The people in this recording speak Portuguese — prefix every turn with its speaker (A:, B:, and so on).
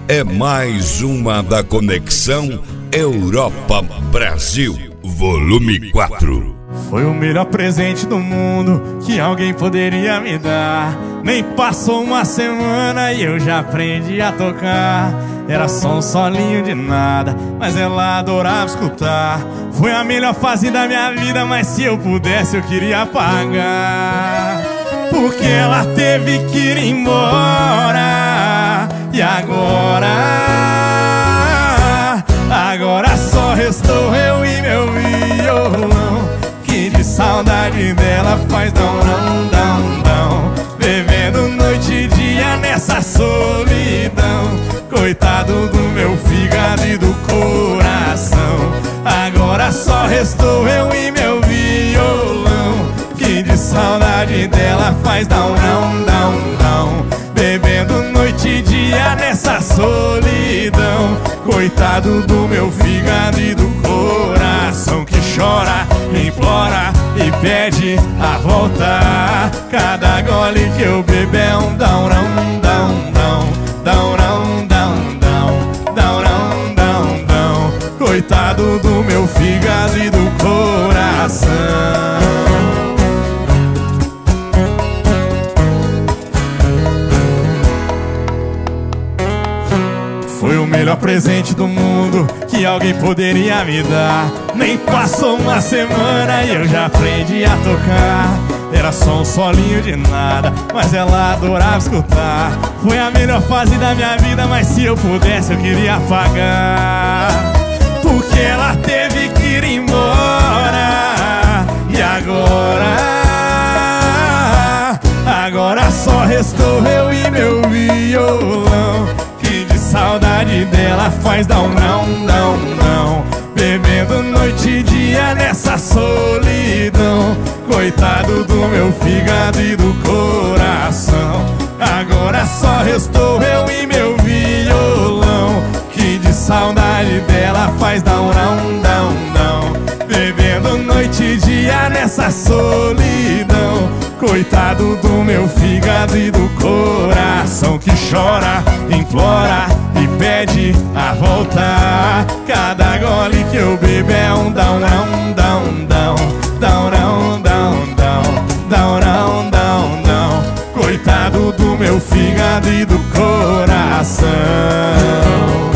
A: é mais uma da Conexão Europa-Brasil, volume 4.
B: Foi o melhor presente do mundo que alguém poderia me dar. Nem passou uma semana e eu já aprendi a tocar. Era só um solinho de nada, mas ela adorava escutar. Foi a melhor fase da minha vida, mas se eu pudesse eu queria apagar. Porque ela teve que ir embora. E agora só restou eu e meu violão, que de saudade dela faz dão, dão, dão. Bebendo noite e dia nessa solidão. Coitado do meu fígado e do coração. Agora só restou eu e meu violão, que de saudade dela faz dão, dão, dão, dão. Bebendo noite e dia nessa solidão. Coitado do meu fígado e do coração, que chora, implora e pede a volta. Cada gole que eu bebo é um dão, dão, dão, dão, dão, dão, dão, dão, dão, dão, dão. Coitado do meu fígado e do coração. Foi o melhor presente do mundo que alguém poderia me dar. Nem passou uma semana e eu já aprendi a tocar. Era só um solinho de nada, mas ela adorava escutar. Foi a melhor fase da minha vida, mas se eu pudesse eu queria apagar. Porque ela teve que ir embora. E agora só restou eu e meu violão, que de saudade dela faz dão, não, não, não. Bebendo noite e dia nessa solidão. Coitado do meu fígado e do coração. Agora só restou eu e meu violão, que de saudade dela faz dão, não, não, não. Bebendo noite e dia nessa solidão. Coitado do meu fígado e do coração, que chora, implora e pede a volta. Cada gole que eu bebo é um dão, dão, dão, dão, dão, dão, dão, dão, dão, dão, dão. Coitado do meu fígado e do coração.